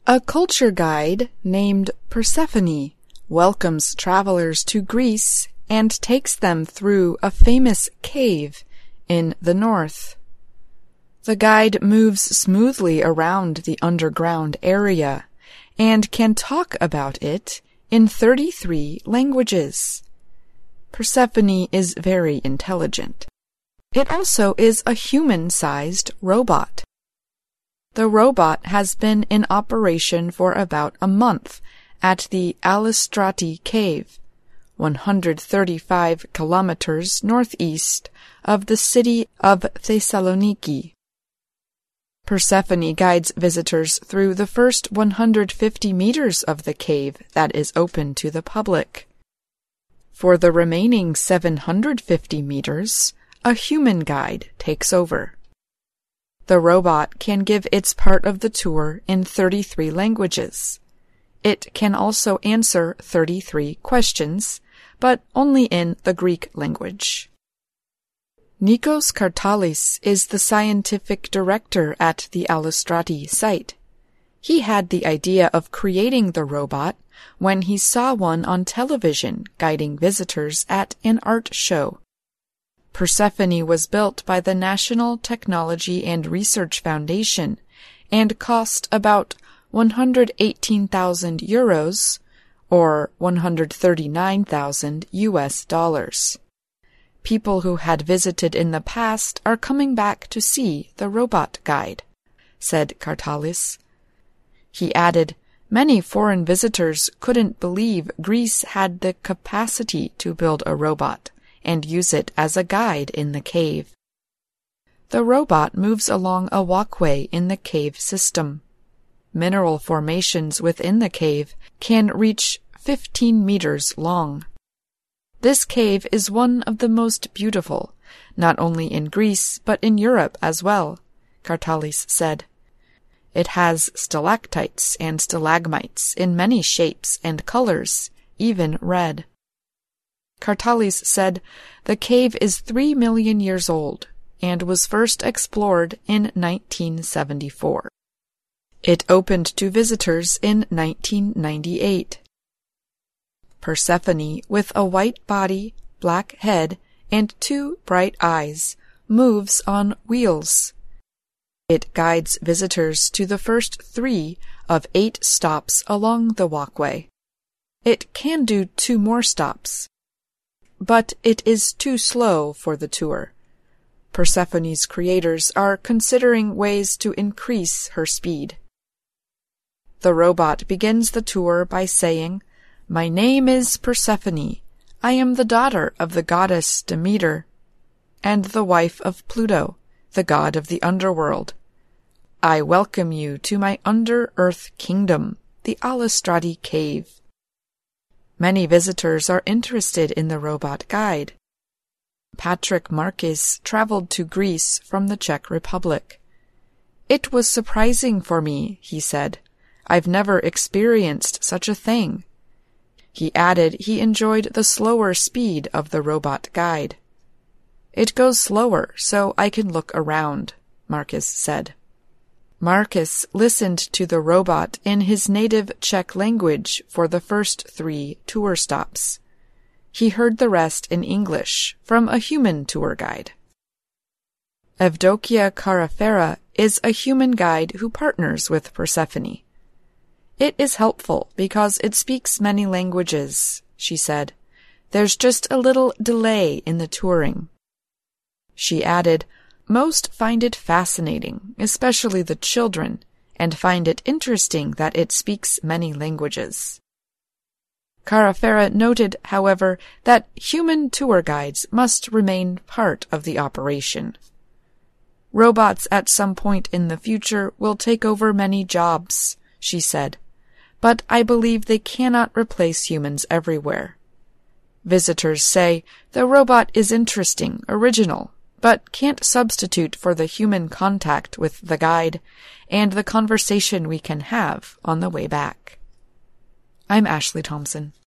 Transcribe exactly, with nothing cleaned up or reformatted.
A culture guide named Persephone welcomes travelers to Greece and takes them through a famous cave in the north. The guide moves smoothly around the underground area and can talk about it in thirty-three languages. Persephone is very intelligent. It also is a human-sized robot. The robot has been in operation for about a month at the Allistrati Cave, one hundred thirty-five kilometers northeast of the city of Thessaloniki. Persephone guides visitors through the first one hundred fifty meters of the cave that is open to the public. For the remaining seven hundred fifty meters, a human guide takes over. The robot can give its part of the tour in thirty-three languages. It can also answer thirty-three questions, but only in the Greek language. Nikos Kartalis is the scientific director at the Allistrati site. He had the idea of creating the robot when he saw one on television guiding visitors at an art show. Persephone was built by the National Technology and Research Foundation and cost about one hundred eighteen thousand euros, or one hundred thirty-nine thousand U S dollars. People who had visited in the past are coming back to see the robot guide, said Kartalis. He added, many foreign visitors couldn't believe Greece had the capacity to build a robot and use it as a guide in the cave. The robot moves along a walkway in the cave system. Mineral formations within the cave can reach fifteen meters long. This cave is one of the most beautiful, not only in Greece but in Europe as well, Kartalis said. It has stalactites and stalagmites in many shapes and colors, even red. Kartalis said the cave is three million years old and was first explored in nineteen seventy-four. It opened to visitors in nineteen ninety-eight. Persephone, with a white body, black head, and two bright eyes, moves on wheels. It guides visitors to the first three of eight stops along the walkway. It can do two more stops, but it is too slow for the tour. Persephone's creators are considering ways to increase her speed. The robot begins the tour by saying, "My name is Persephone. I am the daughter of the goddess Demeter and the wife of Pluto, the god of the underworld. I welcome you to my under-earth kingdom, the Allistrati Cave." Many visitors are interested in the robot guide. Patrick Marquis traveled to Greece from the Czech Republic. "It was surprising for me," he said. "I've never experienced such a thing." He added he enjoyed the slower speed of the robot guide. "It goes slower so I can look around," Marquis said. Marquis listened to the robot in his native Czech language for the first three tour stops. He heard the rest in English from a human tour guide. Evdokia Karafera is a human guide who partners with Persephone. "It is helpful because it speaks many languages," she said. "There's just a little delay in the touring." She added, "Most find it fascinating, especially the children, and find it interesting that it speaks many languages." Karafera noted, however, that human tour guides must remain part of the operation. "Robots at some point in the future will take over many jobs," she said, "but I believe they cannot replace humans everywhere. Visitors say the robot is interesting, original, but can't substitute for the human contact with the guide and the conversation we can have on the way back." I'm Ashley Thompson.